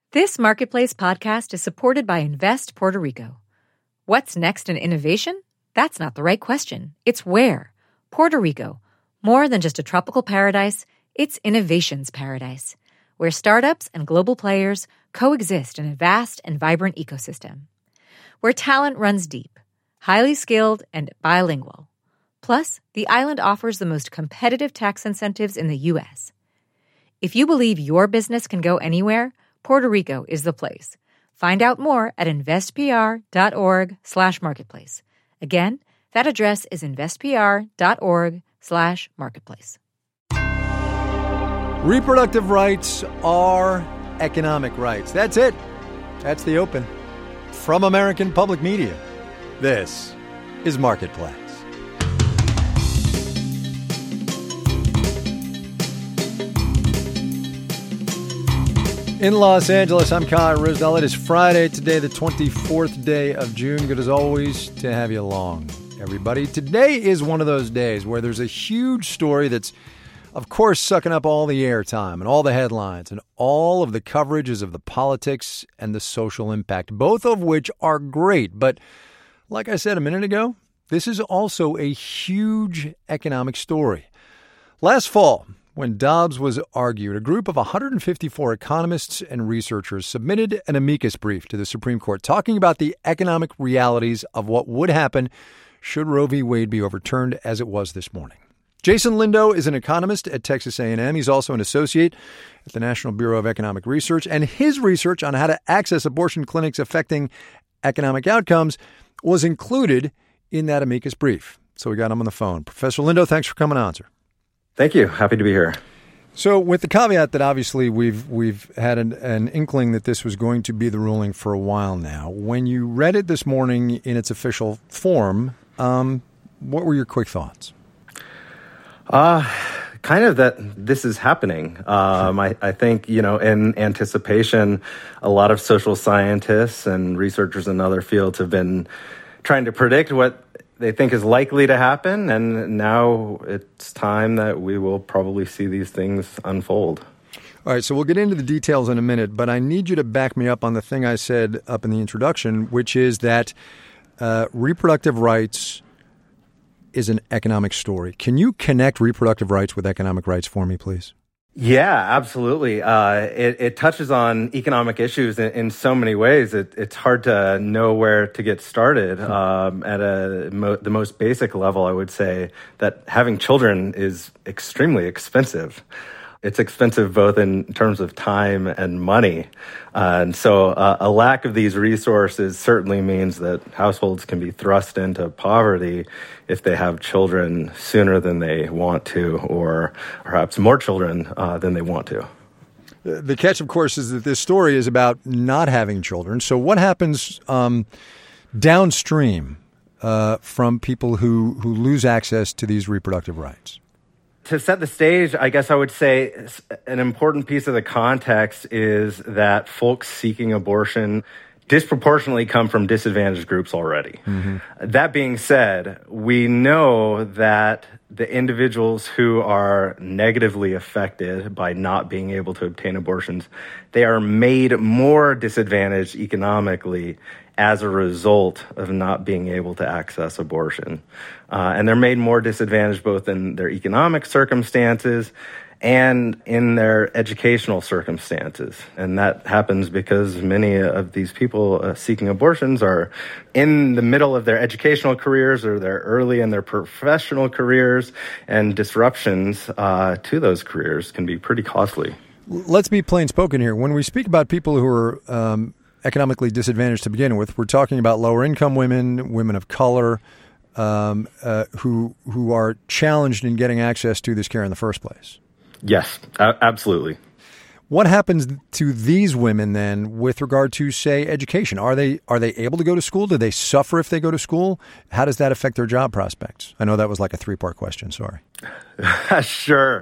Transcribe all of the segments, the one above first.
This Marketplace podcast is supported by Invest Puerto Rico. What's next in innovation? That's not the right question. It's where. Puerto Rico. More than just a tropical paradise, it's innovation's paradise, where startups and global players coexist in a vast and vibrant ecosystem. Where talent runs deep, highly skilled, and bilingual. Plus, the island offers the most competitive tax incentives in the U.S. If you believe your business can go anywhere, Puerto Rico is the place. Find out more at investpr.org/marketplace. Again, that address is investpr.org/marketplace. Reproductive rights are economic rights. That's it. That's the open. From American Public Media, this is Marketplace. In Los Angeles, I'm Kai Ryssdal. It is Friday today, the 24th day of June. Good as always to have you along, everybody. Today is one of those days where there's a huge story that's, of course, sucking up all the airtime and all the headlines and all of the coverages of the politics and the social impact, both of which are great. But like I said a minute ago, this is also a huge economic story. Last fall, when Dobbs was argued, a group of 154 economists and researchers submitted an amicus brief to the Supreme Court talking about the economic realities of what would happen should Roe v. Wade be overturned, as it was this morning. Jason Lindo is an economist at Texas A&M. He's also an associate at the National Bureau of Economic Research, and his research on how to access abortion clinics affecting economic outcomes was included in that amicus brief. So we got him on the phone. Professor Lindo, thanks for coming on, sir. Thank you. Happy to be here. So with the caveat that obviously we've had an inkling that this was going to be the ruling for a while now, when you read it this morning in its official form, what were your quick thoughts? Kind of that this is happening. I think, in anticipation, a lot of social scientists and researchers in other fields have been trying to predict what they think is likely to happen, and now it's time that we will probably see these things unfold. All right, so we'll get into the details in a minute, but I need you to back me up on the thing I said up in the introduction, which is that reproductive rights is an economic story. Can you connect reproductive rights with economic rights for me, please? Yeah, absolutely. It touches on economic issues in so many ways. It's hard to know where to get started. At the most basic level, I would say that having children is extremely expensive. It's expensive both in terms of time and money. And so a lack of these resources certainly means that households can be thrust into poverty if they have children sooner than they want to, or perhaps more children than they want to. The catch, of course, is that this story is about not having children. So what happens downstream from people who lose access to these reproductive rights? To set the stage, I guess I would say an important piece of the context is that folks seeking abortion disproportionately come from disadvantaged groups already. Mm-hmm. That being said, we know that the individuals who are negatively affected by not being able to obtain abortions, they are made more disadvantaged economically as a result of not being able to access abortion. And they're made more disadvantaged both in their economic circumstances and in their educational circumstances. And that happens because many of these people seeking abortions are in the middle of their educational careers, or they're early in their professional careers, and disruptions to those careers can be pretty costly. Let's be plain spoken here. When we speak about people who are economically disadvantaged to begin with, we're talking about lower income women, women of color, who are challenged in getting access to this care in the first place. Yes, absolutely. What happens to these women then with regard to, say, education? Are they able to go to school? Do they suffer if they go to school? How does that affect their job prospects? I know that was like a three-part question. Sorry. Sure.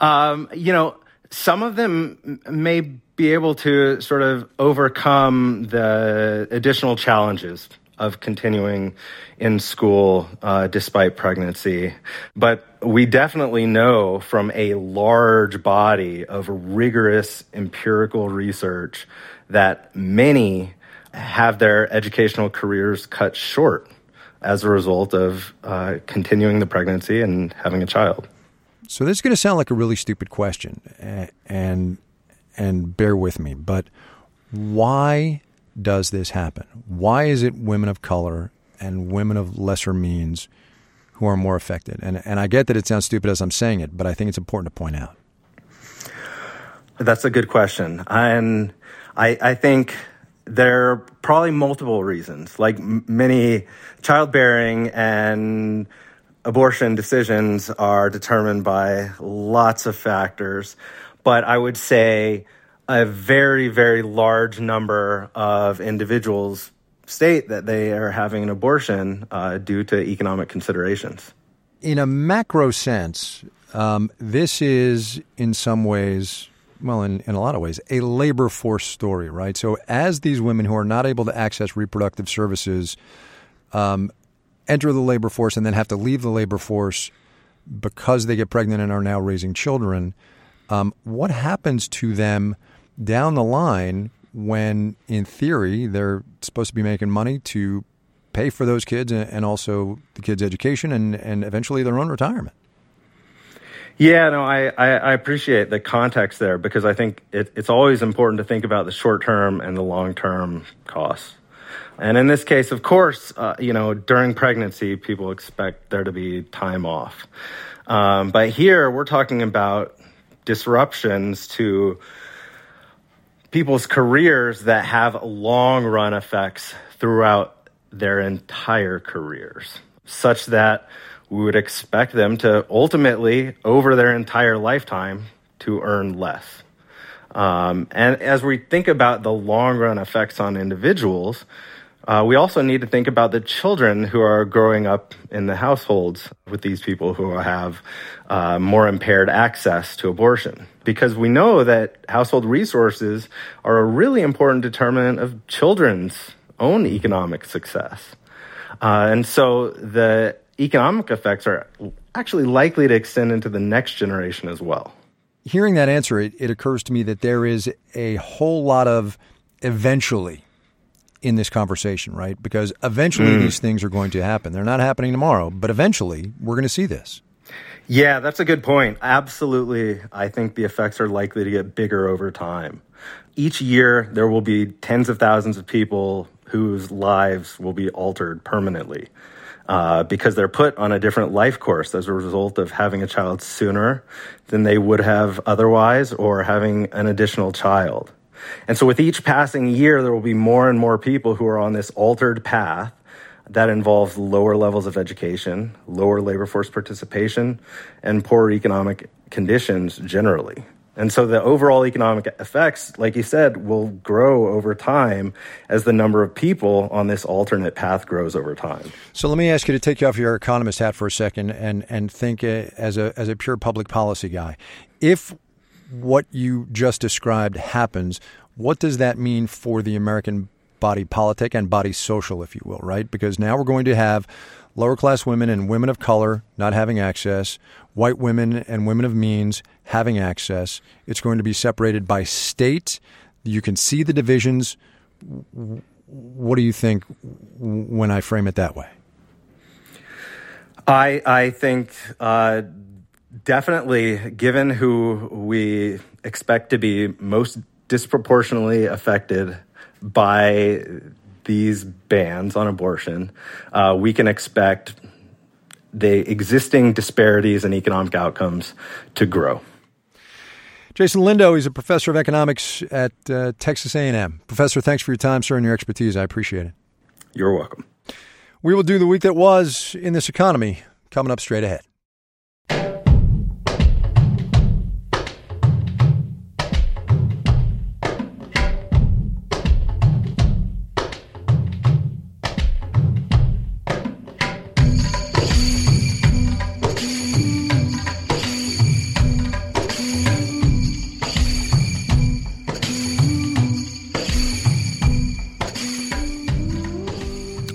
Some of them may be able to sort of overcome the additional challenges of continuing in school despite pregnancy. But we definitely know from a large body of rigorous empirical research that many have their educational careers cut short as a result of continuing the pregnancy and having a child. So this is going to sound like a really stupid question, and bear with me, but why does this happen? Why is it women of color and women of lesser means who are more affected? And I get that it sounds stupid as I'm saying it, but I think it's important to point out. That's a good question. And I think there are probably multiple reasons. Like many, childbearing and abortion decisions are determined by lots of factors. But I would say a very, very large number of individuals state that they are having an abortion due to economic considerations. In a macro sense, this is in some ways, well, in a lot of ways, a labor force story, right? So as these women who are not able to access reproductive services enter the labor force and then have to leave the labor force because they get pregnant and are now raising children, what happens to them down the line when, in theory, they're supposed to be making money to pay for those kids and also the kids' education and eventually their own retirement? Yeah, no, I appreciate the context there because I think it's always important to think about the short-term and the long-term costs. And in this case, of course, during pregnancy, people expect there to be time off. But here we're talking about disruptions to people's careers that have long-run effects throughout their entire careers, such that we would expect them to ultimately, over their entire lifetime, to earn less. And as we think about the long-run effects on individuals, we also need to think about the children who are growing up in the households with these people who have more impaired access to abortion. Because we know that household resources are a really important determinant of children's own economic success. And so the economic effects are actually likely to extend into the next generation as well. Hearing that answer, it occurs to me that there is a whole lot of eventually in this conversation, right? Because eventually these things are going to happen. They're not happening tomorrow, but eventually we're going to see this. Yeah, that's a good point. Absolutely. I think the effects are likely to get bigger over time. Each year, there will be tens of thousands of people whose lives will be altered permanently because they're put on a different life course as a result of having a child sooner than they would have otherwise or having an additional child. And so with each passing year, there will be more and more people who are on this altered path that involves lower levels of education, lower labor force participation, and poor economic conditions generally. And so the overall economic effects, like you said, will grow over time as the number of people on this alternate path grows over time. So let me ask you to take you off your economist hat for a second and think as a pure public policy guy. If what you just described happens, what does that mean for the American body politic and body social, if you will, right? Because now we're going to have lower class women and women of color not having access, white women and women of means having access. It's going to be separated by state. You can see the divisions. What do you think when I frame it that way? I think definitely, given who we expect to be most disproportionately affected by these bans on abortion, we can expect the existing disparities in economic outcomes to grow. Jason Lindo, he's a professor of economics at Texas A&M. Professor, thanks for your time, sir, and your expertise. I appreciate it. You're welcome. We will do the week that was in this economy coming up straight ahead.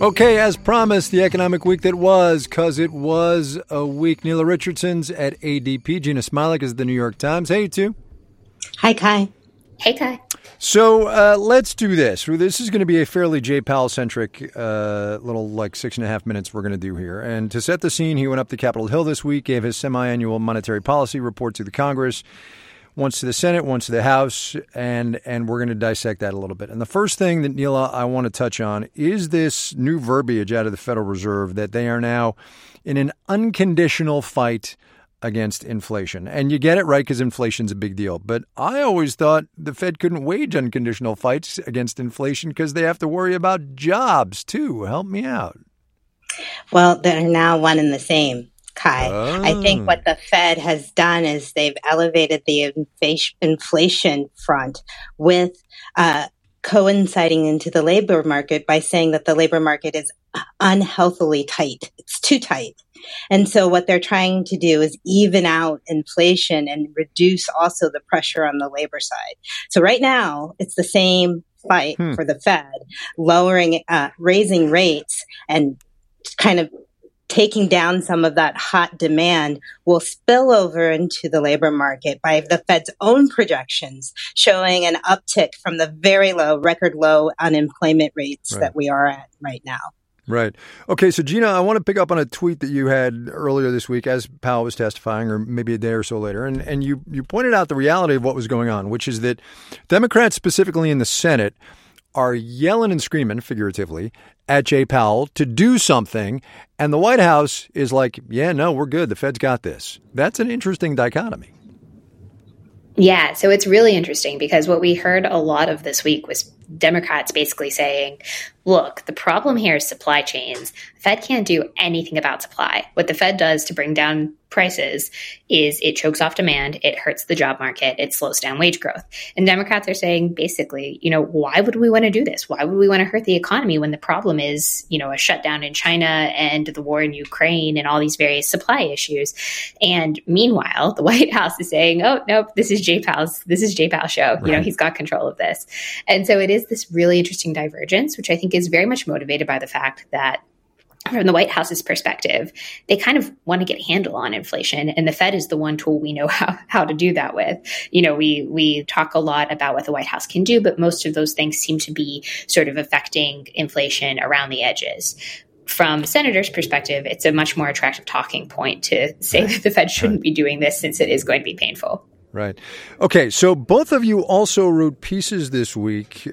Okay, as promised, the economic week that was, because it was a week. Neela Richardson's at ADP. Gina Smilik is at the New York Times. Hey, you two. Hi, Kai. Hey, Kai. So let's do this. This is going to be a fairly Jay Powell-centric little 6.5 minutes we're going to do here. And to set the scene, he went up to Capitol Hill this week, gave his semi-annual monetary policy report to the Congress, once to the Senate, once to the House, and we're going to dissect that a little bit. And the first thing that, Neela, I want to touch on is this new verbiage out of the Federal Reserve that they are now in an unconditional fight against inflation. And you get it right because inflation's a big deal. But I always thought the Fed couldn't wage unconditional fights against inflation because they have to worry about jobs, too. Help me out. Well, they're now one and the same, Kai. Oh. I think what the Fed has done is they've elevated the inflation front with coinciding into the labor market by saying that the labor market is unhealthily tight. It's too tight. And so what they're trying to do is even out inflation and reduce also the pressure on the labor side. So right now, it's the same fight for the Fed, raising rates and kind of taking down some of that hot demand will spill over into the labor market by the Fed's own projections, showing an uptick from the very low, record low unemployment rates that we are at right now. Right. Okay, so Gina, I want to pick up on a tweet that you had earlier this week as Powell was testifying, or maybe a day or so later, and you pointed out the reality of what was going on, which is that Democrats, specifically in the Senate, are yelling and screaming, figuratively, at Jay Powell to do something, and the White House is like, yeah, no, we're good. The Fed's got this. That's an interesting dichotomy. Yeah, so it's really interesting because what we heard a lot of this week was Democrats basically saying, look, the problem here is supply chains. The Fed can't do anything about supply. What the Fed does to bring down prices is it chokes off demand, it hurts the job market, it slows down wage growth. And Democrats are saying basically, why would we want to do this? Why would we want to hurt the economy when the problem is, a shutdown in China and the war in Ukraine and all these various supply issues? And meanwhile, the White House is saying, oh, nope, this is Jay Powell's show. Right. He's got control of this. And so it is this really interesting divergence, which I think is very much motivated by the fact that from the White House's perspective, they kind of want to get a handle on inflation, and the Fed is the one tool we know how to do that with. We talk a lot about what the White House can do, but most of those things seem to be sort of affecting inflation around the edges. From the senator's perspective, it's a much more attractive talking point to say that the Fed shouldn't be doing this since it is going to be painful. Right. Okay, so both of you also wrote pieces this week,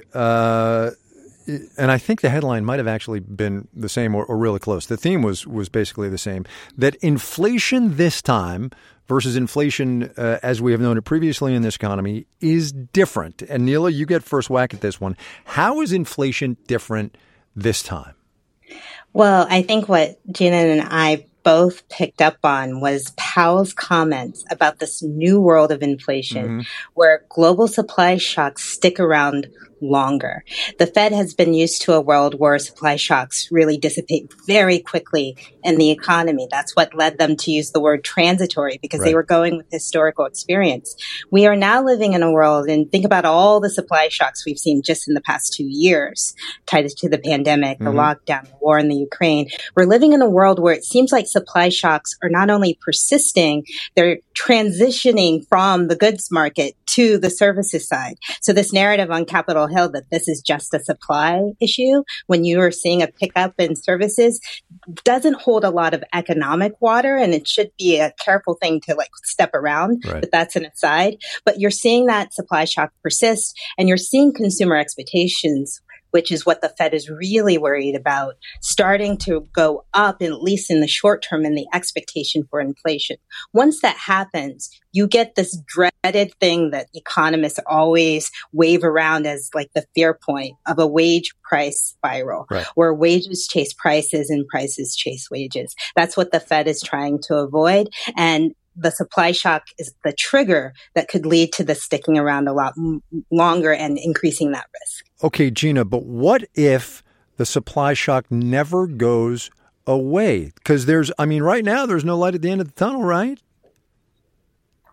and I think the headline might have actually been the same or really close. The theme was basically the same, that inflation this time versus inflation as we have known it previously in this economy is different. And Neela, you get first whack at this one. How is inflation different this time? Well, I think what Gina and I both picked up on was Powell's comments about this new world of inflation where global supply shocks stick around longer. The Fed has been used to a world where supply shocks really dissipate very quickly in the economy. That's what led them to use the word transitory because they were going with historical experience. We are now living in a world, and think about all the supply shocks we've seen just in the past 2 years tied to the pandemic, the lockdown, the war in the Ukraine. We're living in a world where it seems like supply shocks are not only persisting, they're transitioning from the goods market to the services side. So this narrative on Capitol Hill that this is just a supply issue when you are seeing a pickup in services doesn't hold a lot of economic water, and it should be a careful thing to step around, but that's an aside. But you're seeing that supply shock persist, and you're seeing consumer expectations, which is what the Fed is really worried about, starting to go up, at least in the short term, in the expectation for inflation. Once that happens, you get this dreaded thing that economists always wave around as the fear point of a wage price spiral, where wages chase prices and prices chase wages. That's what the Fed is trying to avoid. And the supply shock is the trigger that could lead to the sticking around a lot longer and increasing that risk. Okay, Gina, but what if the supply shock never goes away? Because right now there's no light at the end of the tunnel, right?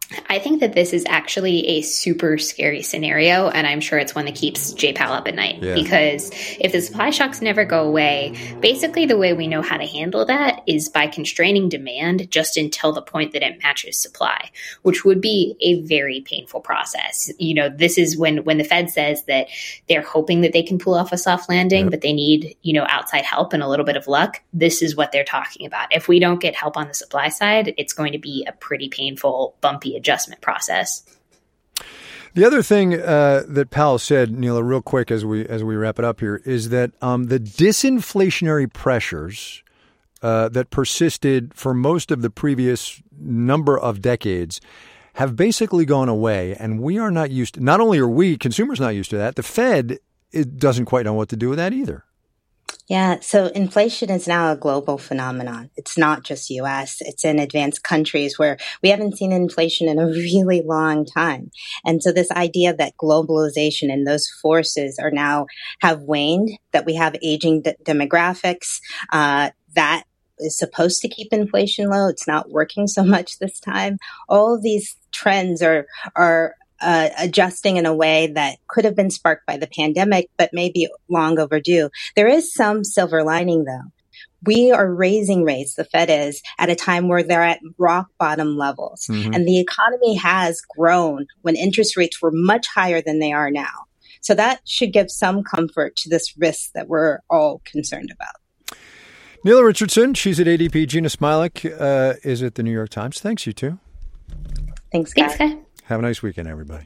I think that this is actually a super scary scenario, and I'm sure it's one that keeps Jay Powell up at night. Yeah. Because if the supply shocks never go away, basically the way we know how to handle that is by constraining demand just until the point that it matches supply, which would be a very painful process. This is when the Fed says that they're hoping that they can pull off a soft landing, but they need, outside help and a little bit of luck. This is what they're talking about. If we don't get help on the supply side, it's going to be a pretty painful, bumpy adjustment process. The other thing that Powell said, Neela, real quick as we wrap it up here, is that the disinflationary pressures that persisted for most of the previous number of decades have basically gone away, and we are not used to. Not only are we consumers not used to that, the Fed doesn't quite know what to do with that either. Yeah, so inflation is now a global phenomenon. It's not just U.S. It's in advanced countries where we haven't seen inflation in a really long time. And so this idea that globalization and those forces are now have waned, that we have aging demographics, that is supposed to keep inflation low. It's not working so much this time. All of these trends are adjusting in a way that could have been sparked by the pandemic, but maybe long overdue. There is some silver lining, though. We are raising rates, the Fed is, at a time where they're at rock bottom levels. Mm-hmm. And the economy has grown when interest rates were much higher than they are now. So that should give some comfort to this risk that we're all concerned about. Neela Richardson, she's at ADP. Gina Smialek is at the New York Times. Thanks, you two. Thanks, guys. Thanks, guys. Have a nice weekend, everybody.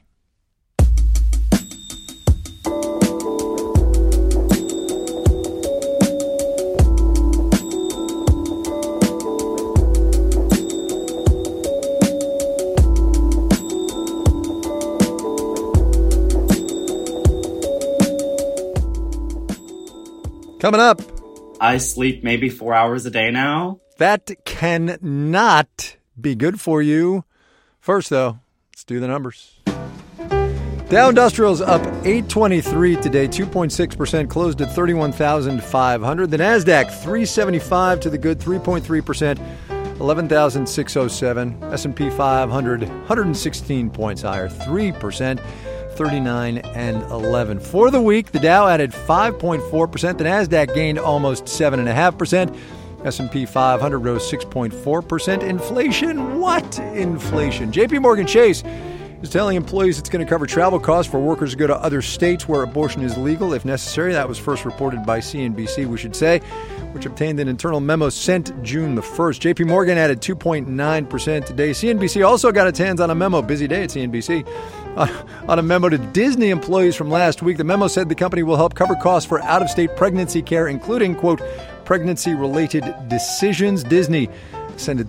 Coming up. I sleep maybe 4 hours a day now. That cannot be good for you. First, though, let's do the numbers. Dow Industrials up 823 today, 2.6%, closed at 31,500. The NASDAQ 375 to the good, 3.3%, 11,607. S&P 500, 116 points higher, 3%, 39 and 11. For the week, the Dow added 5.4%. The NASDAQ gained almost 7.5%. S&P 500 rose 6.4%. Inflation? What inflation? JP Morgan Chase is telling employees it's going to cover travel costs for workers to go to other states where abortion is legal if necessary. That was first reported by CNBC, we should say, which obtained an internal memo sent June the 1st. JP Morgan added 2.9% today. CNBC also got its hands on a memo. Busy day at CNBC. On a memo to Disney employees from last week. The memo said the company will help cover costs for out-of-state pregnancy care, including, quote, pregnancy-related decisions. Disney extended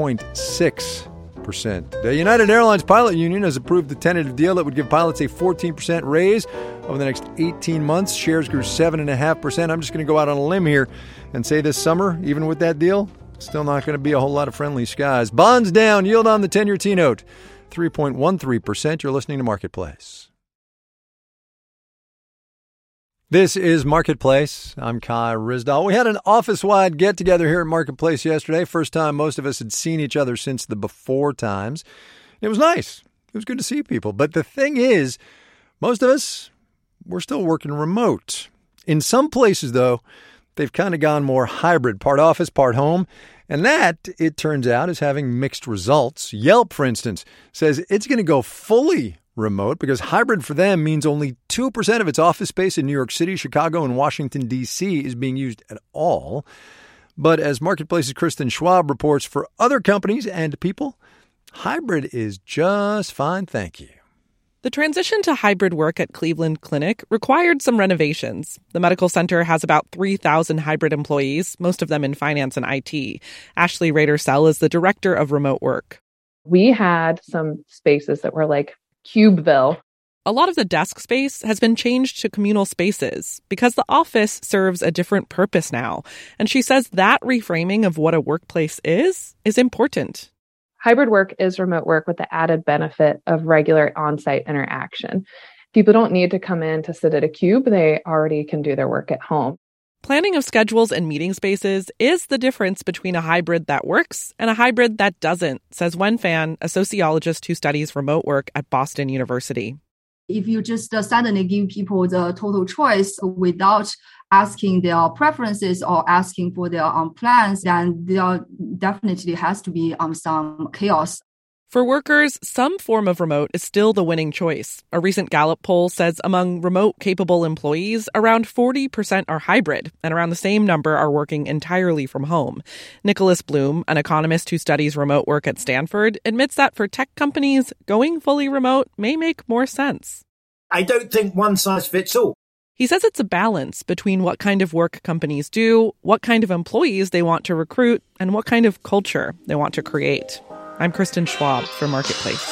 3.6%. The United Airlines Pilot Union has approved the tentative deal that would give pilots a 14% raise over the next 18 months. Shares grew 7.5%. I'm just going to go out on a limb here and say this summer, even with that deal, still not going to be a whole lot of friendly skies. Bonds down, yield on the 10-year T-note, 3.13%. You're listening to Marketplace. This is Marketplace. I'm Kai Ryssdal. We had an office-wide get-together here at Marketplace yesterday. First time most of us had seen each other since the before times. It was nice. It was good to see people. But the thing is, most of us, we're still working remote. In some places, though, they've kind of gone more hybrid, part office, part home. And that, it turns out, is having mixed results. Yelp, for instance, says it's going to go fully remote because hybrid for them means only 2% of its office space in New York City, Chicago, and Washington, D.C. is being used at all. But as Marketplace's Kristen Schwab reports, for other companies and people, hybrid is just fine, thank you. The transition to hybrid work at Cleveland Clinic required some renovations. The medical center has about 3,000 hybrid employees, most of them in finance and IT. Ashley Rader-Sell is the director of remote work. We had some spaces that were like Cubeville. A lot of the desk space has been changed to communal spaces because the office serves a different purpose now. And she says that reframing of what a workplace is important. Hybrid work is remote work with the added benefit of regular on-site interaction. People don't need to come in to sit at a cube. They already can do their work at home. Planning of schedules and meeting spaces is the difference between a hybrid that works and a hybrid that doesn't, says Wen Fan, a sociologist who studies remote work at Boston University. If you just suddenly give people the total choice without asking their preferences or asking for their plans, then there definitely has to be some chaos. For workers, some form of remote is still the winning choice. A recent Gallup poll says among remote-capable employees, around 40% are hybrid, and around the same number are working entirely from home. Nicholas Bloom, an economist who studies remote work at Stanford, admits that for tech companies, going fully remote may make more sense. I don't think one size fits all. He says it's a balance between what kind of work companies do, what kind of employees they want to recruit, and what kind of culture they want to create. I'm Kristen Schwab for Marketplace.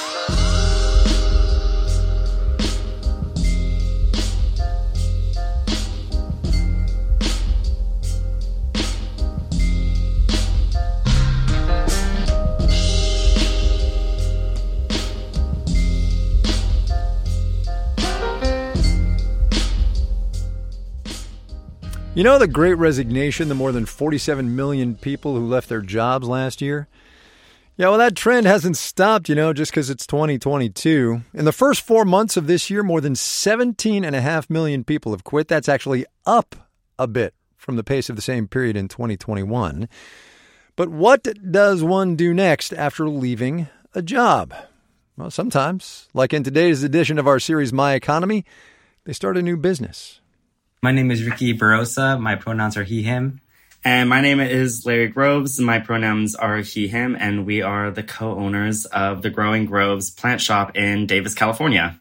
You know the Great Resignation, the more than 47 million people who left their jobs last year? Yeah, well, that trend hasn't stopped, just because it's 2022. In the first 4 months of this year, more than 17.5 million people have quit. That's actually up a bit from the pace of the same period in 2021. But what does one do next after leaving a job? Well, sometimes, like in today's edition of our series, My Economy, they start a new business. My name is Ricky Barosa. My pronouns are he, him. And my name is Larry Groves. My pronouns are he, him, and we are the co-owners of the Growing Groves plant shop in Davis, California.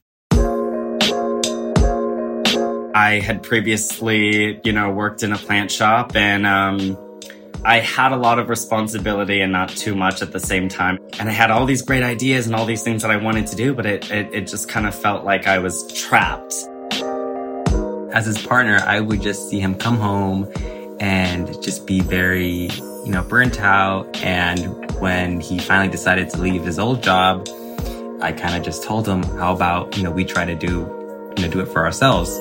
I had previously, worked in a plant shop, and I had a lot of responsibility and not too much at the same time. And I had all these great ideas and all these things that I wanted to do, but it just kind of felt like I was trapped. As his partner, I would just see him come home and just be very, burnt out. And when he finally decided to leave his old job, I kind of just told him, how about, we try to do it for ourselves.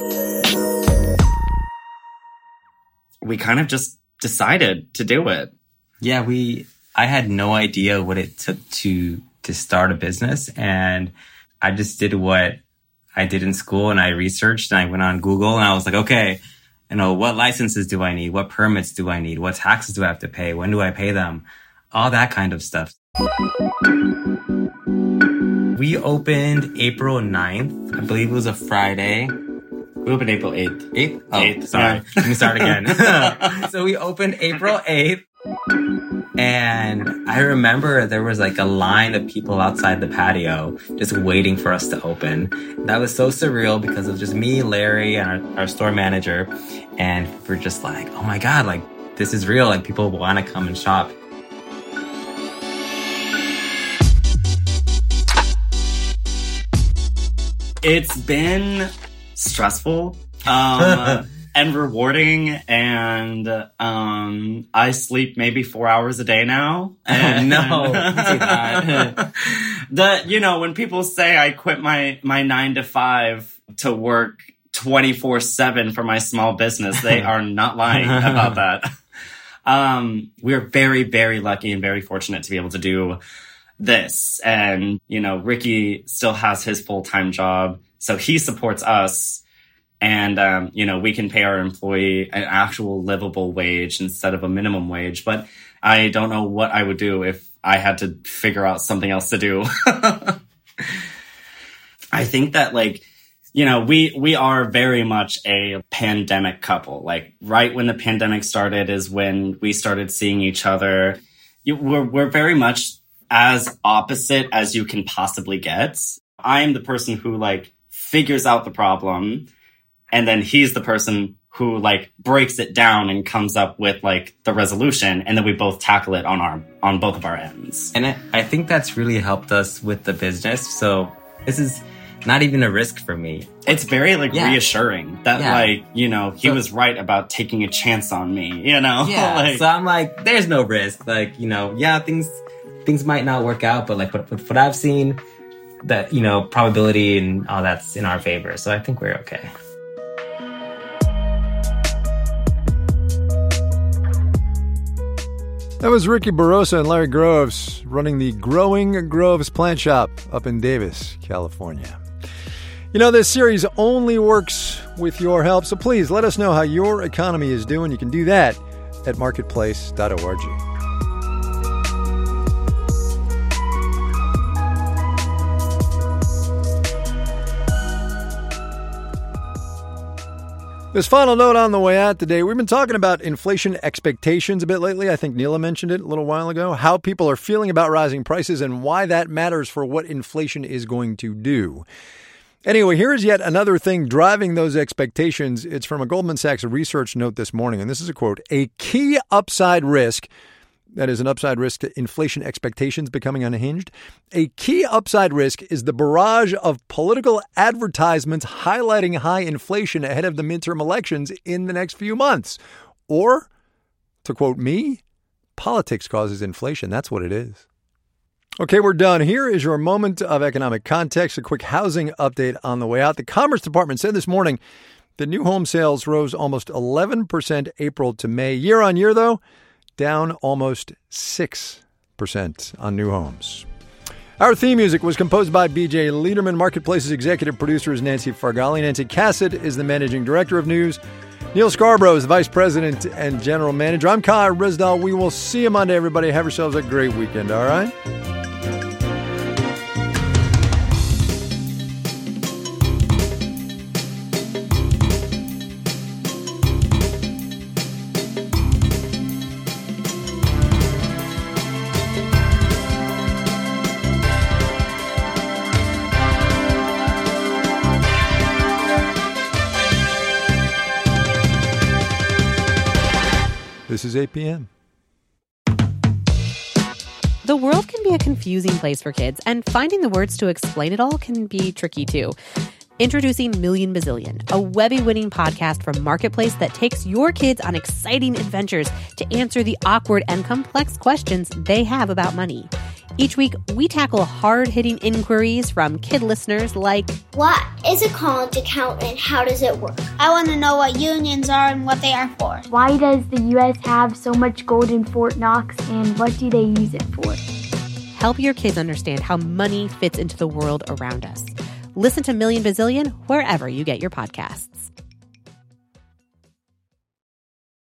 We kind of just decided to do it. Yeah, I had no idea what it took to start a business. And I just did what I did in school, and I researched and I went on Google and I was like, okay, what licenses do I need? What permits do I need? What taxes do I have to pay? When do I pay them? All that kind of stuff. We opened April 9th. I believe it was a Friday. We opened April 8th. 8th? Oh, 8th, sorry. Yeah. Let me start again. So we opened April 8th. And I remember there was like a line of people outside the patio just waiting for us to open. That was so surreal because it was just me, Larry, and our store manager. And we're just like, oh my God, like this is real. Like people want to come and shop. It's been stressful. And rewarding, and I sleep maybe 4 hours a day now. And, no, that. When people say I quit my 9 to 5 to work 24/7 for my small business, they are not lying about that. We're very, very lucky and very fortunate to be able to do this. And, Ricky still has his full-time job, so he supports us. And, we can pay our employee an actual livable wage instead of a minimum wage. But I don't know what I would do if I had to figure out something else to do. I think that, we are very much a pandemic couple. Like, right when the pandemic started is when we started seeing each other. We're very much as opposite as you can possibly get. I am the person who, figures out the problem. And then he's the person who breaks it down and comes up with the resolution. And then we both tackle it on both of our ends. And I think that's really helped us with the business. So this is not even a risk for me. It's very reassuring that he was right about taking a chance on me, Yeah. So I'm like, there's no risk. Things might not work out, but what I've seen, that, probability and all that's in our favor. So I think we're okay. That was Ricky Barroso and Larry Groves running the Growing Groves Plant Shop up in Davis, California. You know, this series only works with your help, so please let us know how your economy is doing. You can do that at marketplace.org. This final note on the way out today, we've been talking about inflation expectations a bit lately. I think Neela mentioned it a little while ago, how people are feeling about rising prices and why that matters for what inflation is going to do. Anyway, here is yet another thing driving those expectations. It's from a Goldman Sachs research note this morning, and this is a quote, "A key upside risk," that is an upside risk to inflation expectations becoming unhinged. "A key upside risk is the barrage of political advertisements highlighting high inflation ahead of the midterm elections in the next few months." Or, to quote me, politics causes inflation. That's what it is. Okay, we're done. Here is your moment of economic context, a quick housing update on the way out. The Commerce Department said this morning that new home sales rose almost 11% April to May. Year on year, though, down almost 6% on new homes. Our theme music was composed by B.J. Liederman. Marketplace's executive producer is Nancy Fargali. Nancy Cassett is the managing director of news. Neil Scarborough is the vice president and general manager. I'm Kai Ryssdal. We will see you Monday, everybody. Have yourselves a great weekend, all right? This is 8 p.m. The world can be a confusing place for kids, and finding the words to explain it all can be tricky too. Introducing Million Bazillion, a Webby-winning podcast from Marketplace that takes your kids on exciting adventures to answer the awkward and complex questions they have about money. Each week, we tackle hard-hitting inquiries from kid listeners like, what is a college account and how does it work? I want to know what unions are and what they are for. Why does the U.S. have so much gold in Fort Knox and what do they use it for? Help your kids understand how money fits into the world around us. Listen to Million Bazillion wherever you get your podcasts.